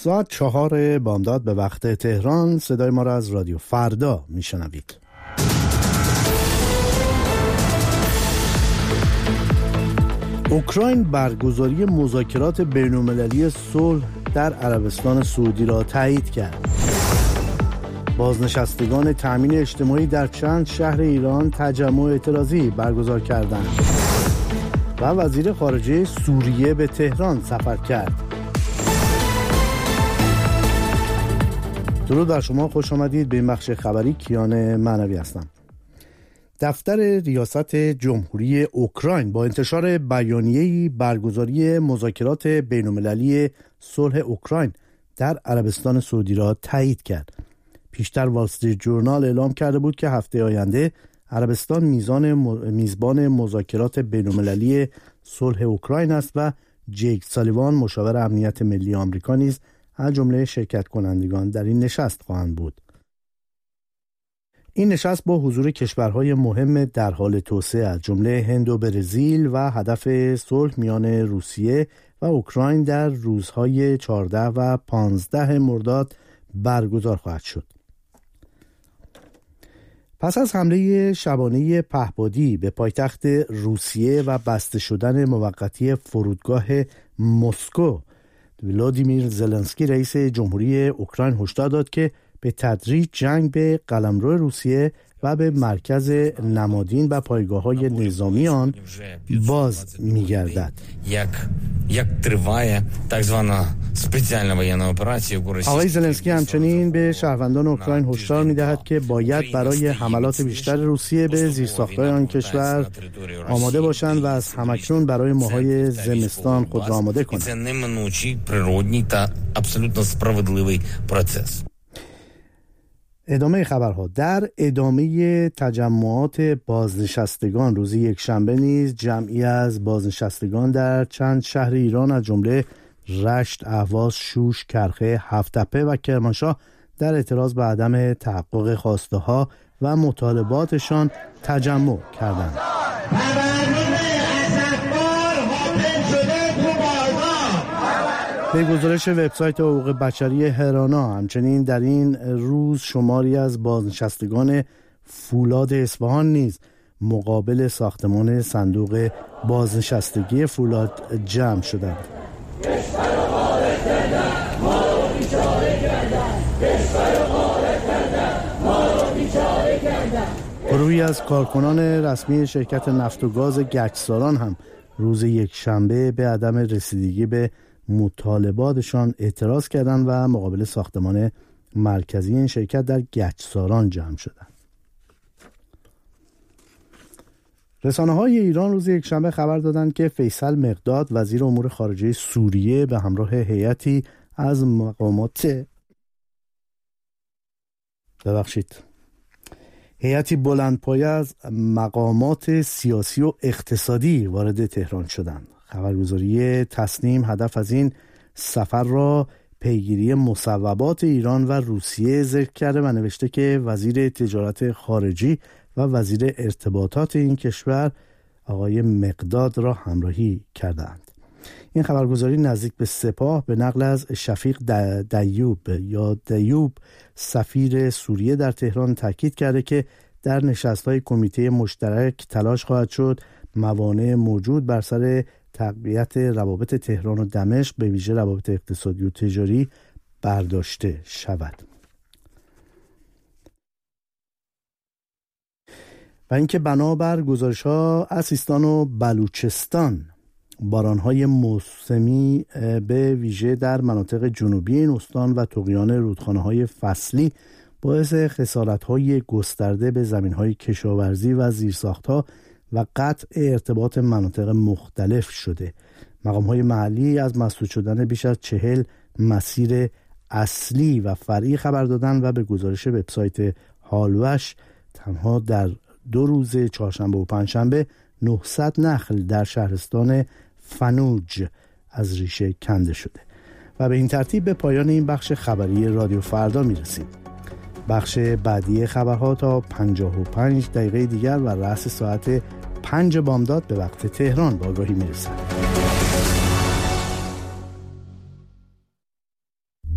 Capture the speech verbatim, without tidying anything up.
ساعت چهار بامداد به وقت تهران. صدای ما را از رادیو فردا میشنوید. اوکراین برگزاری مذاکرات بین‌المللی صلح در عربستان سعودی را تایید کرد. بازنشستگان تامین اجتماعی در چند شهر ایران تجمع اعتراضی برگزار کردند و وزیر خارجه سوریه به تهران سفر کرد. درود بر شما، خوش آمدید به این بخش خبری. کیان معنوی هستم. دفتر ریاست جمهوری اوکراین با انتشار بیانیه‌ای برگزاری مذاکرات بین‌المللی صلح اوکراین در عربستان سعودی را تایید کرد. پیشتر وال استریت جورنال اعلام کرده بود که هفته آینده عربستان میزان میزبان مذاکرات بین‌المللی صلح اوکراین است و جیک سالیوان مشاور امنیت ملی آمریکا نیز از جمله شرکت کنندگان در این نشست خواهند بود. این نشست با حضور کشورهای مهم در حال توسعه از جمله هند و برزیل و هدف صلح میان روسیه و اوکراین در روزهای چهارده و پانزده مرداد برگزار خواهد شد. پس از حمله شبانه پهپادی به پایتخت روسیه و بسته شدن موقتی فرودگاه مسکو، ولادیمیر زلنسکی رئیس جمهوری اوکراین هشدار داد که به تدریج جنگ به قلمرو روسیه و به مرکز نمادین و پایگاه‌های نظامی آن باز می‌گردد. آقای زلنسکی همچنین به شهروندان اوکراین هشدار می‌دهد که باید برای حملات بیشتر روسیه به زیرساخت‌های آن کشور آماده باشند و از همکنون برای ماه‌های زمستان خود را آماده کنند. ادامه خبرها. در ادامه تجمعات بازنشستگان روز یکشنبه نیز جمعی از بازنشستگان در چند شهر ایران از جمله رشت، اهواز، شوش، کرخه، هفت‌تپه و کرمانشاه در اعتراض به عدم تحقق خواسته ها و مطالباتشان تجمع کردند. به گزارش وبسایت حقوق بشری هرانا، همچنین در این روز شماری از بازنشستگان فولاد اصفهان نیز مقابل ساختمان صندوق بازنشستگی فولاد جمع شدند. گروهی از کارکنان رسمی شرکت نفت و گاز گچساران هم روز یکشنبه به عدم رسیدگی به مطالباتشان اعتراض کردند و مقابل ساختمان مرکزی این شرکت در گچساران جمع شدند. رسانه‌های ایران روز یکشنبه خبر دادند که فیصل مقداد وزیر امور خارجه سوریه به همراه هیئتی از مقامات ببخشید هیئتی بلندپایه از مقامات سیاسی و اقتصادی وارد تهران شدند. خبرگزاری تصنیم هدف از این سفر را پیگیری مصوبات ایران و روسیه ذکر کرده و نوشته که وزیر تجارت خارجی و وزیر ارتباطات این کشور آقای مقداد را همراهی کردند. این خبرگزاری نزدیک به سپاه به نقل از شفیق دیوب یا دیوب سفیر سوریه در تهران تاکید کرده که در نشست‌های کمیته مشترک تلاش خواهد شد موانع موجود بر سر تقویت روابط تهران و دمشق به ویژه روابط اقتصادی و تجاری برداشته شود. و اینکه بنابر گزارش‌ها از سیستان و بلوچستان باران‌های موسمی به ویژه در مناطق جنوبی این استان و طغیان رودخانه‌های فصلی باعث خسارت‌های گسترده به زمین‌های کشاورزی و زیرساخت‌ها و قطع ارتباط مناطق مختلف شده. مقام‌های محلی از مسدود شدن بیش از چهل مسیر اصلی و فرعی خبر دادند و به گزارش وبسایت هالوش تنها در دو روز چهارشنبه و پنجشنبه نهصد نخل در شهرستان فنوج از ریشه کنده شده. و به این ترتیب به پایان این بخش خبری رادیو فردا میرسیم. بخش بعدی خبرها تا پنجاه و پنج دقیقه دیگر و رأس ساعت پنج بامداد به وقت تهران با آگاهی میرسد.